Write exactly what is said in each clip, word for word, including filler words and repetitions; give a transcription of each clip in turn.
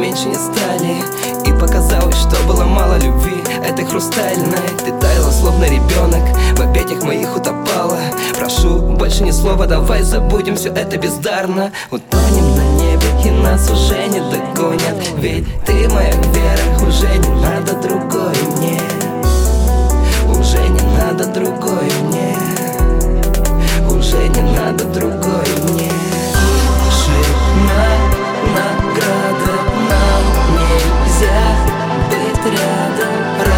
меньше не стали. И показалось, что было мало любви. Это хрустальная, ты таяла, словно ребенок, в объятиях моих утопала. Прошу, больше ни слова, давай забудем все это бездарно. Утонем на небе, и нас уже не догонят. Ведь ты моя вера, уже не надо другой мне. Уже не надо другой мне. Уже не надо другой мне. Тишина, награда, нам нельзя быть рядом.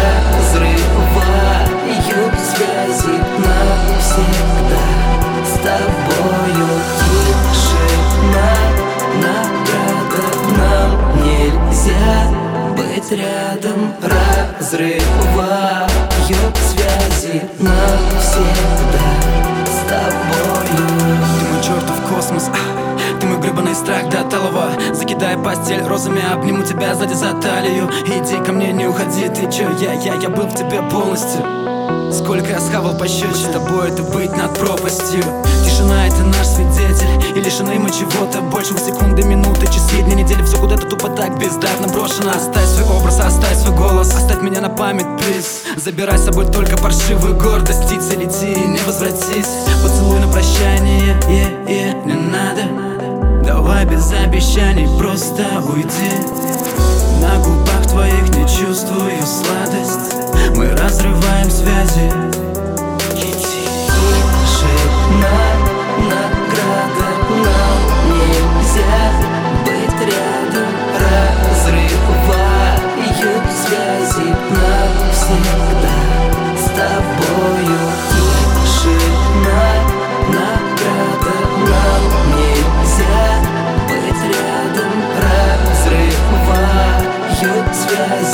Разрываю связи навсегда с тобою. Тишина, награда, нам нельзя быть рядом. Разрываю связи навсегда с тобою. Ты мой чертов космос, ты мой гребаный страх до талого. Закидая постель розами, обниму тебя сзади за талию. Иди ко мне, не уходи, ты чё, я, я, я был в тебе полностью. Сколько я схавал пощечин, с тобой это быть над пропастью. Тишина — это наш свидетель, и лишены мы чего-то большего. Секунды, минуты, часы, дни, недели, все куда-то тупо так бездарно брошено. Оставь свой образ, оставь свой голос, оставь меня на память, плиз. Забирай с собой только паршивую гордость. Птица, лети, не возвратись. Поцелуй на прощание, yeah, yeah, не надо. Давай без обещаний, просто уйди. На губах твоих не чувствую сладость. Мы разрываем связи. Тишина, награда, нам нельзя быть рядом. Разрываю связи навсегда с тобою. Тишина, награда, нам нельзя быть рядом. Разрываю связи